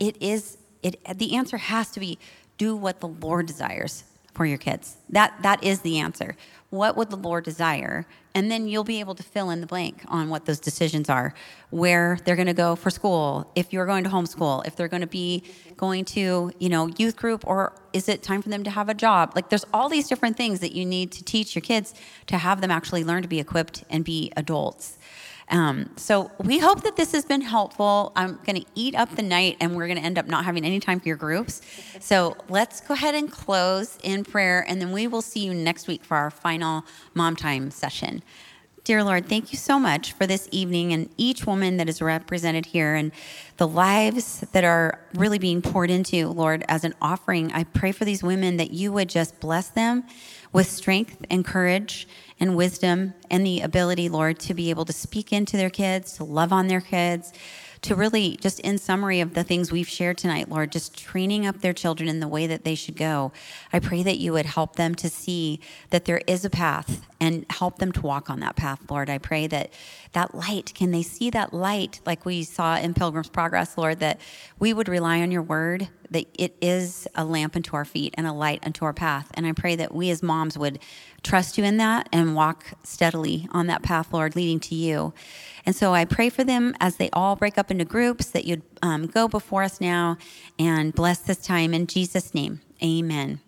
The answer has to be, do what the Lord desires for your kids. That is the answer. What would the Lord desire? And then you'll be able to fill in the blank on what those decisions are, where they're going to go for school, if you're going to homeschool, if they're going to be going to, youth group, or is it time for them to have a job? Like there's all these different things that you need to teach your kids to have them actually learn to be equipped and be adults. So we hope that this has been helpful. I'm going to eat up the night and we're going to end up not having any time for your groups. So let's go ahead and close in prayer, and then we will see you next week for our final Mom Time session. Dear Lord, thank you so much for this evening and each woman that is represented here and the lives that are really being poured into, Lord, as an offering. I pray for these women that you would just bless them with strength and courage and wisdom and the ability, Lord, to be able to speak into their kids, to love on their kids, to really, just in summary of the things we've shared tonight, Lord, just training up their children in the way that they should go. I pray that you would help them to see that there is a path and help them to walk on that path, Lord. I pray that that light, can they see that light like we saw in Pilgrim's Progress, Lord, that we would rely on your word, that it is a lamp unto our feet and a light unto our path. And I pray that we as moms would trust you in that and walk steadily on that path, Lord, leading to you. And so I pray for them as they all break up into groups, that you'd go before us now and bless this time in Jesus' name. Amen.